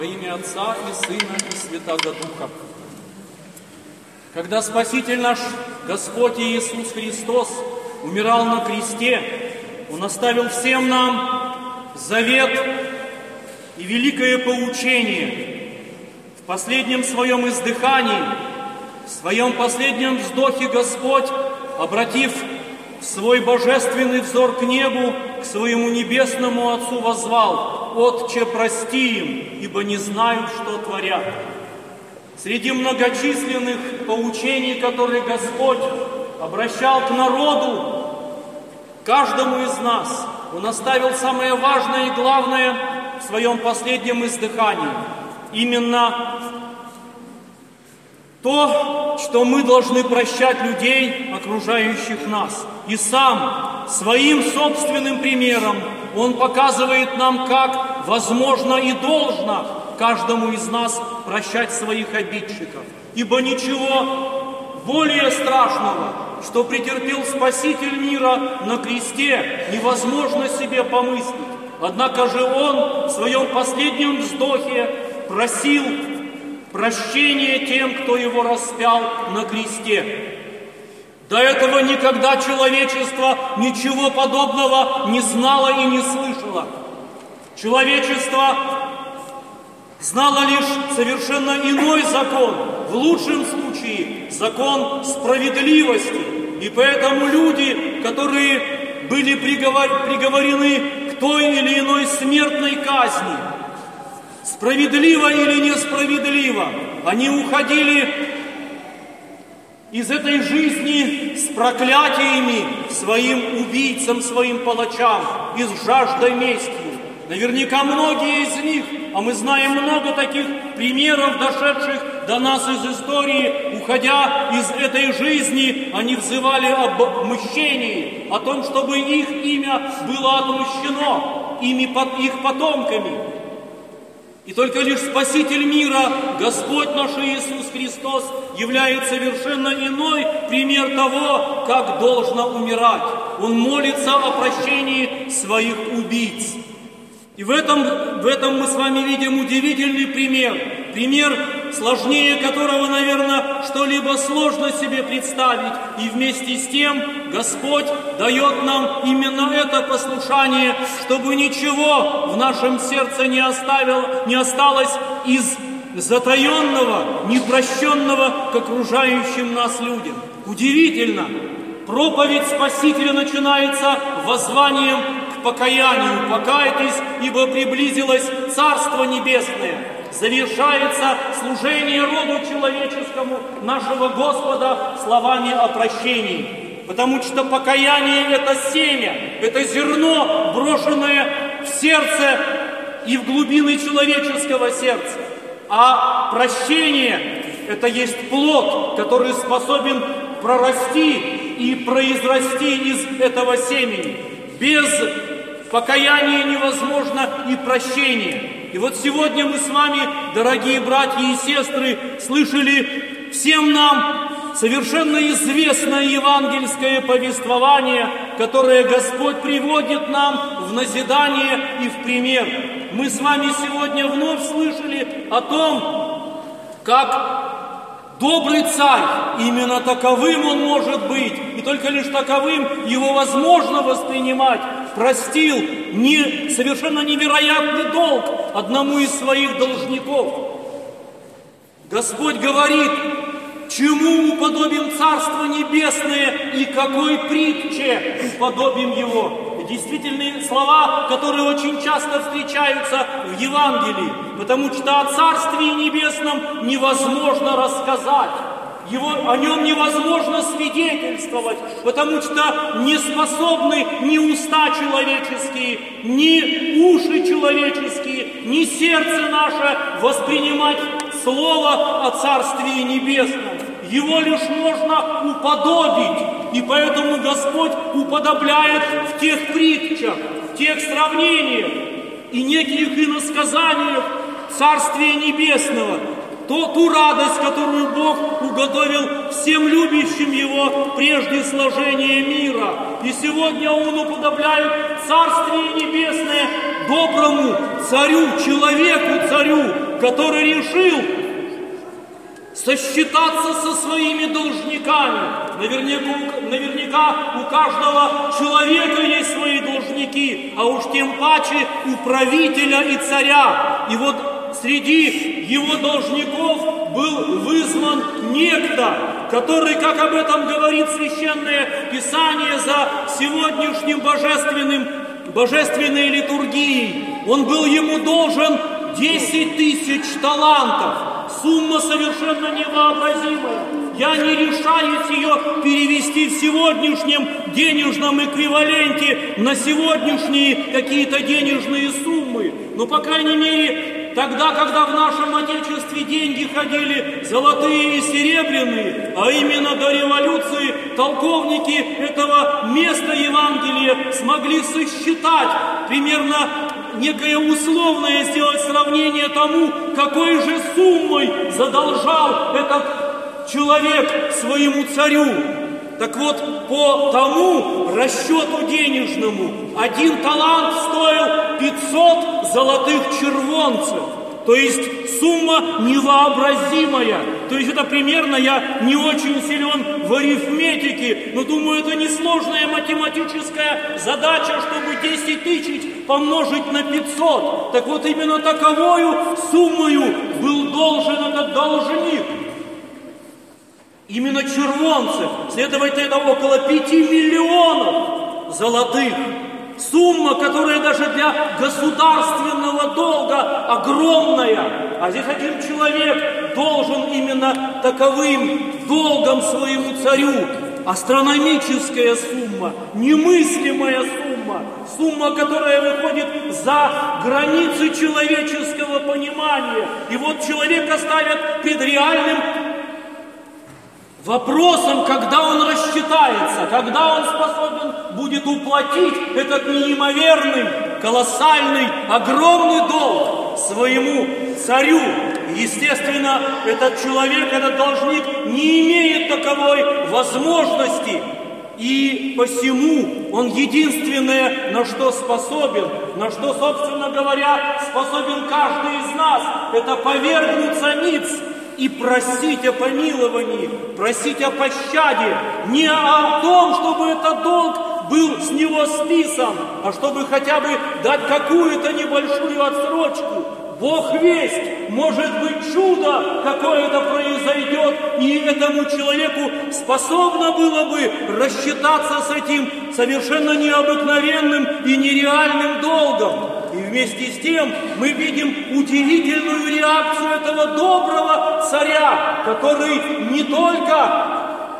Во имя Отца и Сына и Святаго Духа. Когда Спаситель наш Господь Иисус Христос умирал на кресте, Он оставил всем нам завет и великое поучение. В последнем своем издыхании, в своем последнем вздохе Господь, обратив свой божественный взор к небу, к своему небесному Отцу воззвал: «Отче, прости им, ибо не знают, что творят». Среди многочисленных поучений, которые Господь обращал к народу, каждому из нас, Он оставил самое важное и главное в своем последнем издыхании. Именно то, что мы должны прощать людей, окружающих нас. И сам, своим собственным примером, Он показывает нам, как возможно и должно каждому из нас прощать своих обидчиков. Ибо ничего более страшного, что претерпел Спаситель мира на кресте, невозможно себе помыслить. Однако же Он в своем последнем вздохе просил прощения тем, кто Его распял на кресте. До этого никогда человечество ничего подобного не знало и не слышало. Человечество знало лишь совершенно иной закон, в лучшем случае закон справедливости. И поэтому люди, которые были приговорены к той или иной смертной казни, справедливо или несправедливо, они уходили из этой жизни с проклятиями своим убийцам, своим палачам и с жаждой мести. Наверняка многие из них, а мы знаем много таких примеров, дошедших до нас из истории, уходя из этой жизни, они взывали об отмщении, о том, чтобы их имя было отмщено их потомками. И только лишь Спаситель мира, Господь наш Иисус Христос, является совершенно иной пример того, как должно умирать. Он молится о прощении своих убийц. И в этом мы с вами видим удивительный пример, сложнее которого, наверное, что-либо сложно себе представить. И вместе с тем Господь дает нам именно это послушание, чтобы ничего в нашем сердце не осталось из затаенного, непрощенного к окружающим нас людям. Удивительно! Проповедь Спасителя начинается воззванием к покаянию. «Покайтесь, ибо приблизилось Царство Небесное». Завершается служение роду человеческому нашего Господа словами о прощении. Потому что покаяние – это семя, это зерно, брошенное в сердце и в глубины человеческого сердца. А прощение – это есть плод, который способен прорасти и произрасти из этого семени. Без покаяния невозможно и прощение. И вот сегодня мы с вами, дорогие братья и сестры, слышали всем нам совершенно известное евангельское повествование, которое Господь приводит нам в назидание и в пример. Мы с вами сегодня вновь слышали о том, как добрый царь, именно таковым он может быть, и только лишь таковым его возможно воспринимать, простил совершенно невероятный долг одному из своих должников. Господь говорит: чему уподобим Царство Небесное и какой притче уподобим его? Действительные слова, которые очень часто встречаются в Евангелии, потому что о Царстве Небесном невозможно рассказать, о нем невозможно свидетельствовать, потому что не способны ни уста человеческие, ни уши человеческие, ни сердце наше воспринимать слово о Царстве Небесном. Его лишь можно уподобить, и поэтому Господь уподобляет в тех притчах, в тех сравнениях и неких иносказаниях Царствия Небесного, ту радость, которую Бог уготовил всем любящим Его прежде сложения мира. И сегодня Он уподобляет Царствие Небесное доброму царю, человеку-царю, который решил сосчитаться со своими должниками. Наверняка у каждого человека есть свои должники, а уж тем паче у правителя и царя. И вот среди его должников был вызван некто, который, как об этом говорит Священное Писание, за сегодняшним божественной литургией, он был ему должен 10 тысяч талантов. Сумма совершенно невообразимая. Я не решаюсь ее перевести в сегодняшнем денежном эквиваленте на сегодняшние какие-то денежные суммы. Но, по крайней мере, тогда, когда в нашем Отечестве деньги ходили золотые и серебряные, а именно до революции толковники этого места Евангелия смогли сосчитать примерно некое условное, сделать сравнение тому, какой же суммой задолжал этот человек своему царю. Так вот, по тому расчету денежному, один талант стоил 500 золотых червонцев. То есть сумма невообразимая. То есть это примерно, я не очень силен в арифметике, но думаю, это несложная математическая задача, чтобы 10 тысяч помножить на 500. Так вот, именно таковою суммою был должен этот должник. Именно червонцев. Следовательно, это около 5 миллионов золотых. Сумма, которая даже для государственного долга огромная. А здесь один человек должен именно таковым долгом своему царю. Астрономическая сумма, немыслимая сумма. Сумма, которая выходит за границы человеческого понимания. И вот человека ставят перед реальным вопросом, когда он рассчитается, когда он способен будет уплатить этот неимоверный, колоссальный, огромный долг своему царю. Естественно, этот человек, этот должник не имеет таковой возможности. И посему он единственное, на что способен, на что, собственно говоря, способен каждый из нас, это повергнуться ниц и просить о помиловании, просить о пощаде, не о том, чтобы этот долг был с него списан, а чтобы хотя бы дать какую-то небольшую отсрочку. Бог весть, может быть, чудо какое-то произойдет, и этому человеку способно было бы рассчитаться с этим совершенно необыкновенным и нереальным долгом. И вместе с тем мы видим удивительную реакцию этого доброго царя, который не только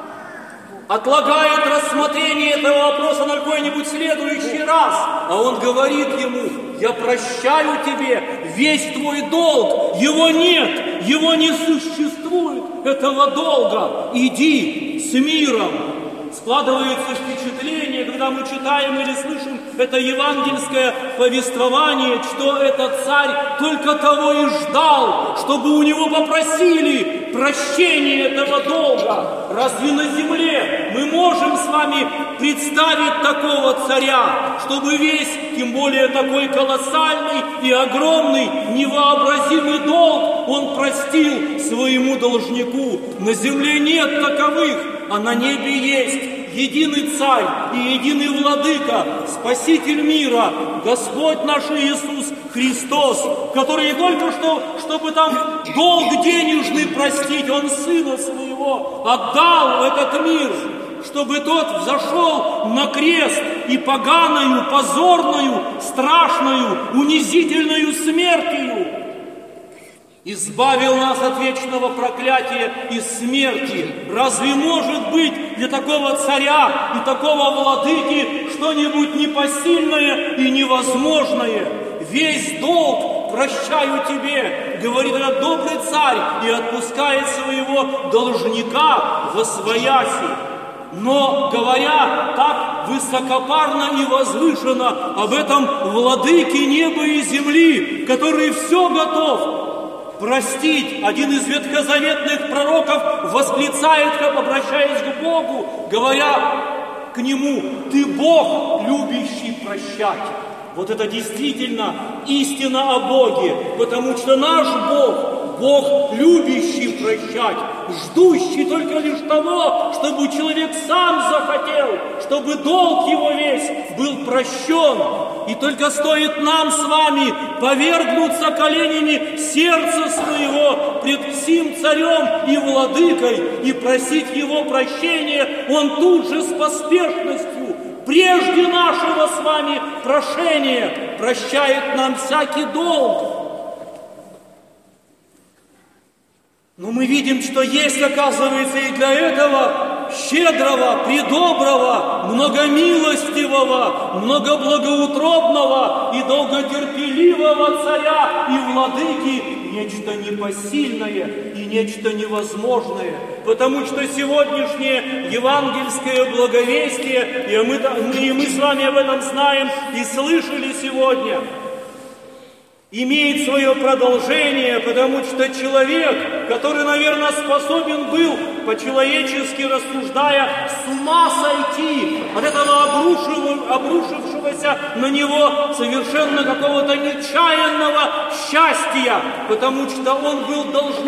отлагает рассмотрение этого вопроса на какой-нибудь следующий раз, а он говорит ему: я прощаю тебе весь твой долг, его нет, его не существует, этого долга, иди с миром. Складывается впечатление, когда мы читаем или слышим это евангельское повествование, что этот царь только того и ждал, чтобы у него попросили прощения этого долга. Разве на земле мы можем с вами представить такого царя, чтобы весь, тем более такой колоссальный и огромный, невообразимый долг он простил своему должнику? На земле нет таковых, а на небе есть единый царь и единый владыка, спаситель мира, Господь наш Иисус Христос, который не только что, чтобы там долг денежный простить, Он Сына Своего отдал в этот мир, чтобы тот взошел на крест и поганую, позорную, страшную, унизительную смертью избавил нас от вечного проклятия и смерти. Разве может быть для такого царя и такого владыки что-нибудь непосильное и невозможное? Весь долг прощаю тебе, говорит этот добрый царь, и отпускает своего должника восвояси. Но, говоря так высокопарно и возвышенно об этом владыке неба и земли, который все готов простить, один из ветхозаветных пророков восклицает, как обращаясь к Богу, говоря к нему: ты Бог, любящий прощать. Вот это действительно истина о Боге, потому что наш Бог, Бог любящий прощать, ждущий только лишь того, чтобы человек сам захотел, чтобы долг его весь был прощен. И только стоит нам с вами повергнуться коленями сердца своего пред сим царем и владыкой и просить его прощения, он тут же с поспешностью, прежде нашего с вами прошения, прощает нам всякий долг. Но мы видим, что есть, оказывается, и для этого щедрого, предоброго, многомилостивого, многоблагоутробного и долготерпеливого царя и владыки нечто непосильное и нечто невозможное. Потому что сегодняшнее евангельское благовестие, и мы с вами об этом знаем и слышали сегодня, имеет свое продолжение, потому что человек, который, наверное, способен был, по-человечески рассуждая, с ума сойти от этого обрушившегося на него совершенно какого-то нечаянного счастья, потому что он был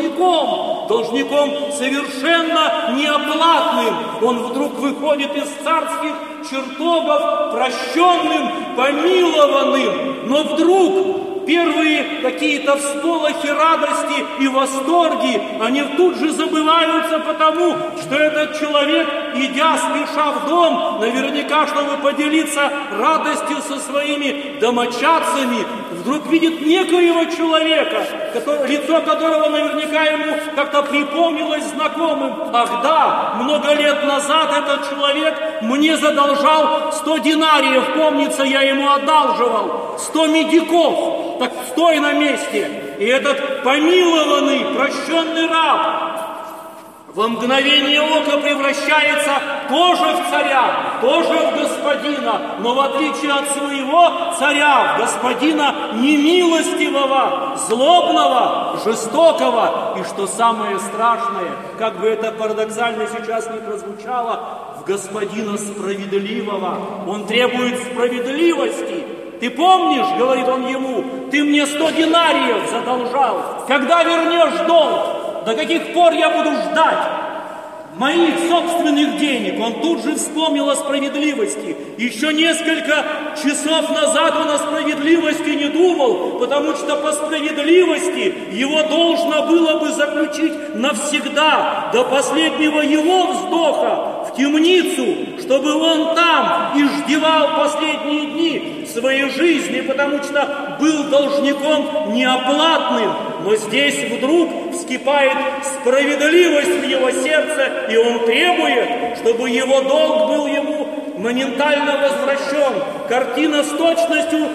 должником совершенно неоплатным. Он вдруг выходит из царских чертогов прощенным, помилованным, но вдруг первые какие-то всполохи радости и восторги, они тут же забываются, потому что этот человек, идя спеша в дом, наверняка, чтобы поделиться радостью со своими домочадцами, вдруг видит некоего человека, лицо которого наверняка ему как-то припомнилось знакомым. Ах да, много лет назад этот человек мне задолжал 100 динариев, помнится, я ему одалживал, 100 медиков. Так стой на месте. И этот помилованный, прощенный раб во мгновение ока превращается тоже в царя, тоже в господина, но в отличие от своего царя, в господина немилостивого, злобного, жестокого, и что самое страшное, как бы это парадоксально сейчас не прозвучало, в господина справедливого. Он требует справедливости. Ты помнишь, говорит он ему, ты мне 100 динариев задолжал. Когда вернешь долг? До каких пор я буду ждать моих собственных денег? Он тут же вспомнил о справедливости. Еще несколько часов назад он о справедливости не думал, потому что по справедливости его должно было бы заключить навсегда, до последнего его вздоха, в темницу, чтобы он там иждевал последние дни своей жизни, потому что был должником неоплатным. Но здесь вдруг вскипает справедливость в его сердце, и он требует, чтобы его долг был ему моментально возвращен. Картина с точностью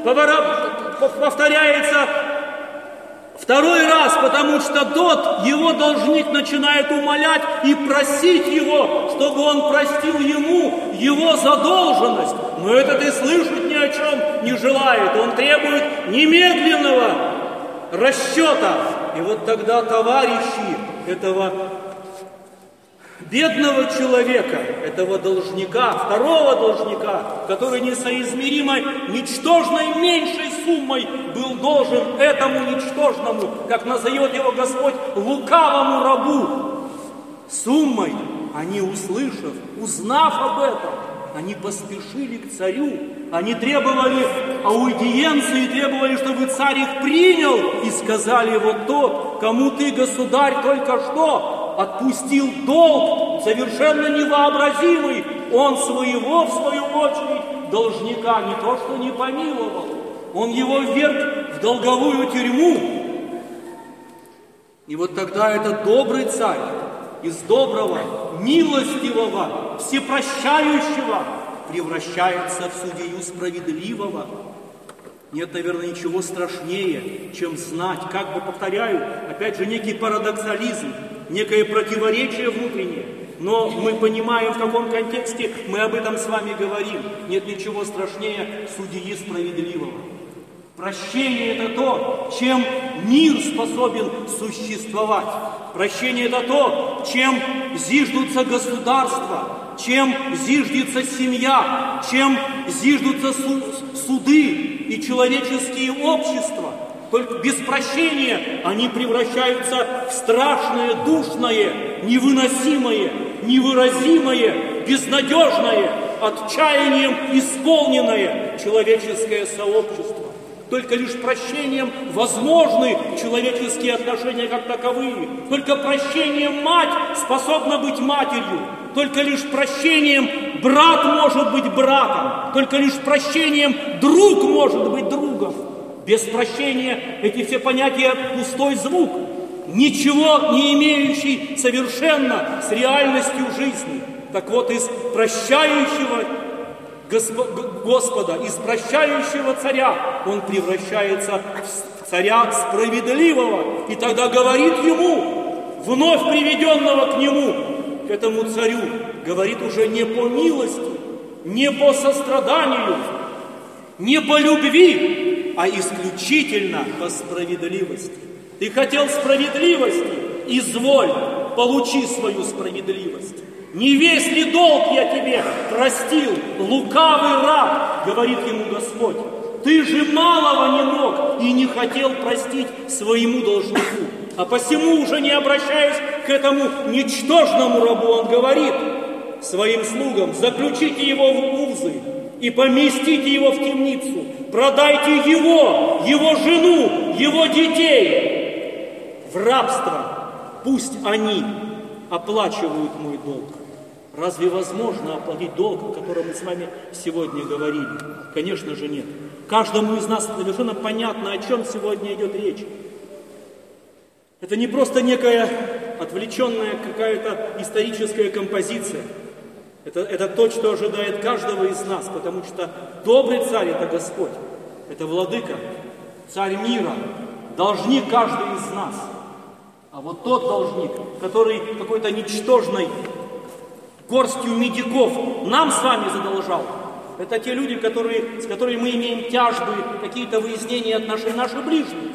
повторяется второй раз, потому что тот, его должник, начинает умолять и просить его, чтобы он простил ему его задолженность. Но этот и слышать ни о чем не желает. Он требует немедленного расчета. И вот тогда товарищи этого бедного человека, этого должника, второго должника, который несоизмеримо ничтожной меньшей суммой был должен этому ничтожному, как назовет его Господь, лукавому рабу, суммой, они, услышав, узнав об этом, они поспешили к царю, они требовали аудиенции, требовали, чтобы царь их принял, и сказали: вот тот, кому ты, государь, только что отпустил долг, совершенно невообразимый, он своего, в свою очередь, должника не то что не помиловал, он его вверг в долговую тюрьму. И вот тогда этот добрый царь из доброго, милостивого, всепрощающего превращается в судью справедливого. Нет, наверное, ничего страшнее, чем знать, как бы, повторяю, опять же, некий парадоксализм, некое противоречие внутреннее. Но мы понимаем, в каком контексте мы об этом с вами говорим. Нет ничего страшнее судьи справедливого. Прощение – это то, чем мир способен существовать. Прощение – это то, чем зиждутся государства, чем зиждется семья, чем зиждутся суды и человеческие общества. Только без прощения они превращаются в страшное, душное, невыносимое, невыразимое, безнадежное, отчаянием исполненное человеческое сообщество. Только лишь прощением возможны человеческие отношения как таковые. Только прощением мать способна быть матерью. Только лишь прощением брат может быть братом. Только лишь прощением друг может быть другом. Без прощения эти все понятия пустой звук, ничего не имеющий совершенно с реальностью жизни. Так вот, из прощающего Господа, из прощающего царя он превращается в царя справедливого. И тогда говорит ему, вновь приведенного к нему, к этому царю, говорит уже не по милости, не по состраданию, не по любви, а исключительно по справедливости. Ты хотел справедливости? Изволь, получи свою справедливость. Не весь ли долг я тебе простил, лукавый раб, говорит ему Господь. Ты же малого не мог и не хотел простить своему должнику. А посему, уже не обращаясь к этому ничтожному рабу, он говорит своим слугам: заключите его в узы и поместите его в темницу, продайте его, его жену, его детей в рабство. Пусть они оплачивают мой долг. Разве возможно оплатить долг, о котором мы с вами сегодня говорили? Конечно же нет. Каждому из нас совершенно понятно, о чем сегодня идет речь. Это не просто некая отвлеченная какая-то историческая композиция. Это то, что ожидает каждого из нас, потому что добрый царь – это Господь, это владыка, царь мира, должник каждый из нас. А вот тот должник, который какой-то ничтожной горстью медиков нам с вами задолжал, это те люди, с которыми мы имеем тяжбы, какие-то выяснения отношений наших ближних.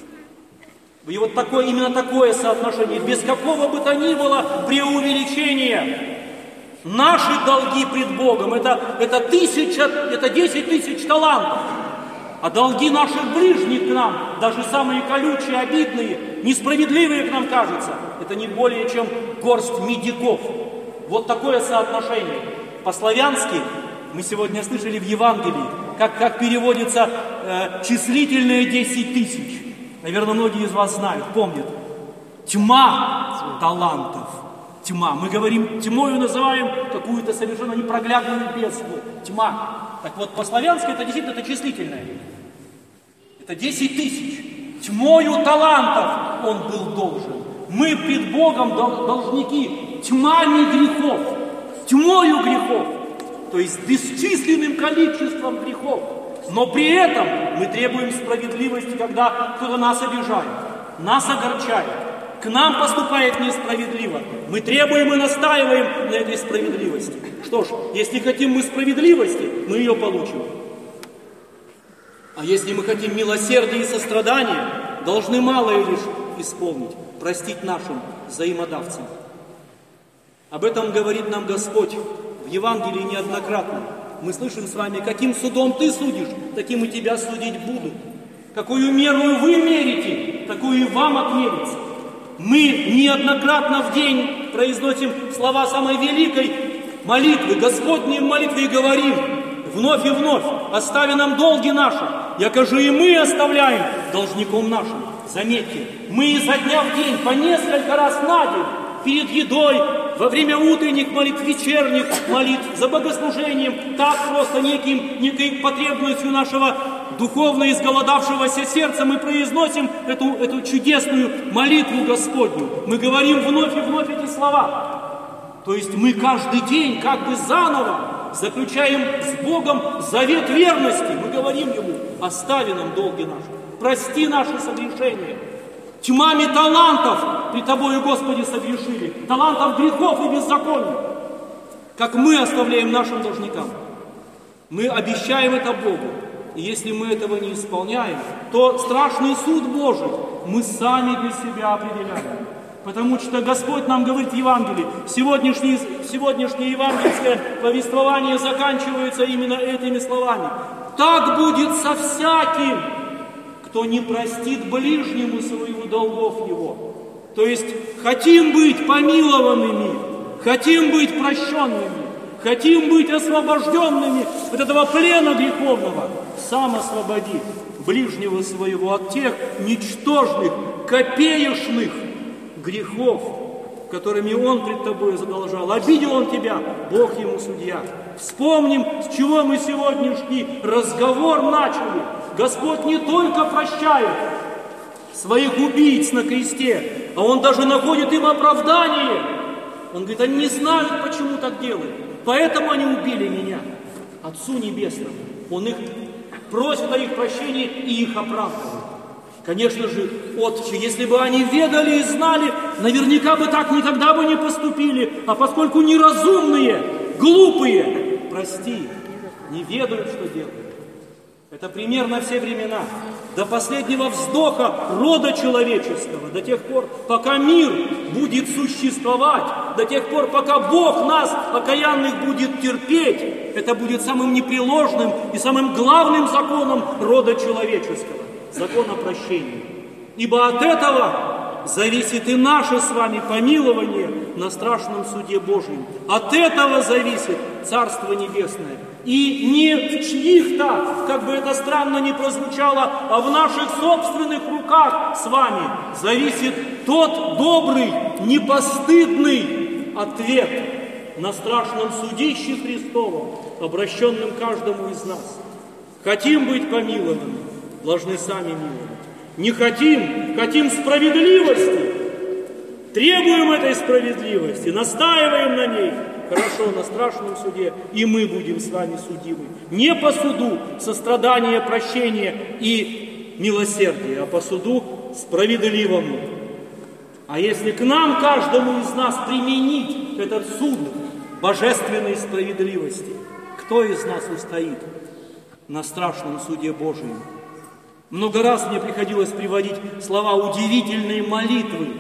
И вот именно такое соотношение, без какого бы то ни было преувеличения. Наши долги пред Богом это 10 тысяч талантов. А долги наших ближних к нам, даже самые колючие, обидные, несправедливые, к нам кажется, это не более чем горсть медиков. Вот такое соотношение. По-славянски мы сегодня слышали в Евангелии, как переводится числительное 10 тысяч. Наверное, многие из вас знают, помнят. Тьма талантов. Тьма. Мы говорим, тьмою называем какую-то совершенно непроглядную бездну. Тьма. Так вот, по-славянски это действительно числительное. Это 10 тысяч. Тьмою талантов он был должен. Мы пред Богом должники тьмами грехов. Тьмою грехов. То есть бесчисленным количеством грехов. Но при этом мы требуем справедливости, когда кто-то нас обижает, нас огорчает, к нам поступает несправедливо. Мы требуем и настаиваем на этой справедливости. Что ж, если хотим мы справедливости, мы ее получим. А если мы хотим милосердия и сострадания, должны малое лишь исполнить, простить нашим взаимодавцам. Об этом говорит нам Господь в Евангелии неоднократно. Мы слышим с вами, каким судом ты судишь, таким и тебя судить будут. Какую меру вы мерите, такую и вам отмерится. Мы неоднократно в день произносим слова самой великой молитвы, Господней молитвы, и говорим вновь и вновь: остави нам долги наши, яко же и мы оставляем должником нашим. Заметьте, мы изо дня в день по несколько раз на день перед едой, во время утренних молитв, вечерних молитв, за богослужением, так просто некой потребностью нашего духовно изголодавшегося сердца мы произносим эту чудесную молитву Господню. Мы говорим вновь и вновь эти слова. То есть мы каждый день как бы заново заключаем с Богом завет верности. Мы говорим Ему: остави нам долги наши, прости наши согрешения. Тьмами талантов при Тобою, Господи, согрешили, талантов грехов и беззаконий, как мы оставляем нашим должникам. Мы обещаем это Богу, И если мы этого не исполняем, то страшный суд Божий мы сами для себя определяем. Потому что Господь нам говорит в Евангелии, сегодняшнее евангельское повествование заканчивается именно этими словами. Так будет со всяким, кто не простит ближнему своего долгов его. То есть хотим быть помилованными, хотим быть прощенными, хотим быть освобожденными от этого плена греховного. Сам освободи ближнего своего от тех ничтожных, копеечных грехов, которыми он пред тобой задолжал. Обидел он тебя, Бог ему судья. Вспомним, с чего мы сегодняшний разговор начали. Господь не только прощает своих убийц на кресте, а Он даже находит им оправдание. Он говорит, они не знают, почему так делают, поэтому они убили меня. Отцу Небесному. Он их просит о их прощении и их оправдывает. Конечно же, Отче, если бы они ведали и знали, наверняка бы так никогда бы не поступили, а поскольку неразумные, глупые, прости, не ведают, что делают. Это пример на все времена, до последнего вздоха рода человеческого, до тех пор, пока мир будет существовать, до тех пор, пока Бог нас, окаянных, будет терпеть. Это будет самым непреложным и самым главным законом рода человеческого. Закон о прощении. Ибо от этого зависит и наше с вами помилование на страшном суде Божьем. От этого зависит Царство Небесное. И не в чьих-то, как бы это странно ни прозвучало, а в наших собственных руках с вами зависит тот добрый, непостыдный ответ на страшном судище Христовом, обращенном каждому из нас. Хотим быть помилованными, должны сами миловать. Не хотим, хотим справедливости, требуем этой справедливости, настаиваем на ней. Хорошо, на страшном суде и мы будем с вами судимы. Не по суду сострадания, прощения и милосердия, а по суду справедливому. А если к нам, каждому из нас, применить этот суд божественной справедливости, кто из нас устоит на страшном суде Божьем? Много раз мне приходилось приводить слова удивительной молитвы,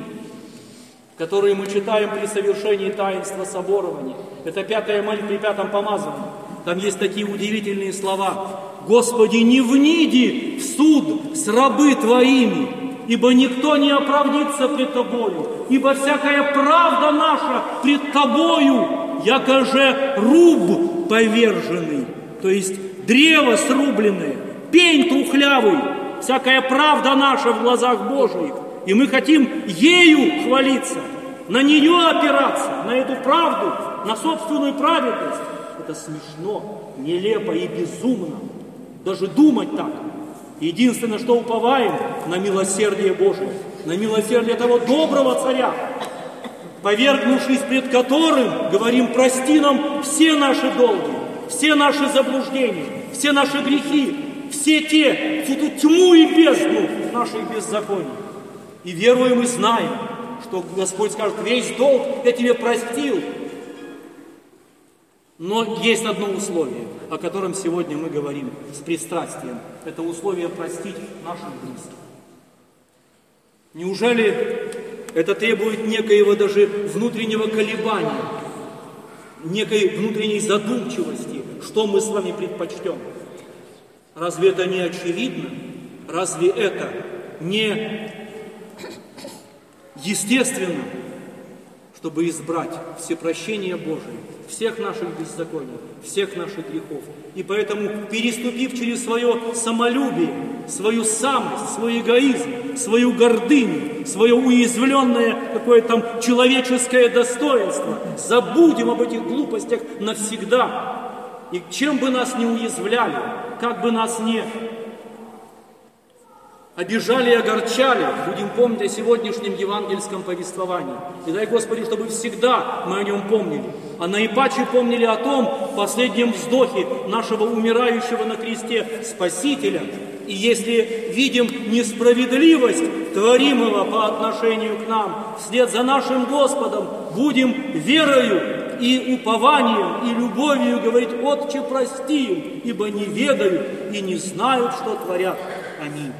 которые мы читаем при совершении таинства соборования. Это 5-я молитва при 5-м помазании. Там есть такие удивительные слова. «Господи, не вниди в суд с рабы Твоими, ибо никто не оправдится пред Тобою, ибо всякая правда наша пред Тобою, яко же руб поверженный». То есть древо срубленное, пень трухлявый, всякая правда наша в глазах Божьих. И мы хотим ею хвалиться, на нее опираться, на эту правду, на собственную праведность. Это смешно, нелепо и безумно. Даже думать так. Единственное, что уповаем, на милосердие Божие, на милосердие того доброго царя, повергнувшись пред которым, говорим, прости нам все наши долги, все наши заблуждения, все наши грехи, всю ту тьму и бездну наших беззаконий. И веруем и знаем, что Господь скажет, весь долг я тебе простил. Но есть одно условие, о котором сегодня мы говорим с пристрастием. Это условие простить нашим близким. Неужели это требует некоего даже внутреннего колебания, некой внутренней задумчивости, что мы с вами предпочтем? Разве это не очевидно? Разве это не естественно, чтобы избрать всепрощение Божие, всех наших беззаконий, всех наших грехов? И поэтому, переступив через свое самолюбие, свою самость, свой эгоизм, свою гордыню, свое уязвленное какое-то там человеческое достоинство, забудем об этих глупостях навсегда. И чем бы нас ни уязвляли, как бы нас ни обижали и огорчали, будем помнить о сегодняшнем евангельском повествовании. И дай Господи, чтобы всегда мы о нем помнили, а наипаче помнили о том последнем вздохе нашего умирающего на кресте Спасителя. И если видим несправедливость творимого по отношению к нам, вслед за нашим Господом будем верою и упованием, и любовью говорить: «Отче, прости им, ибо не ведают и не знают, что творят». Аминь.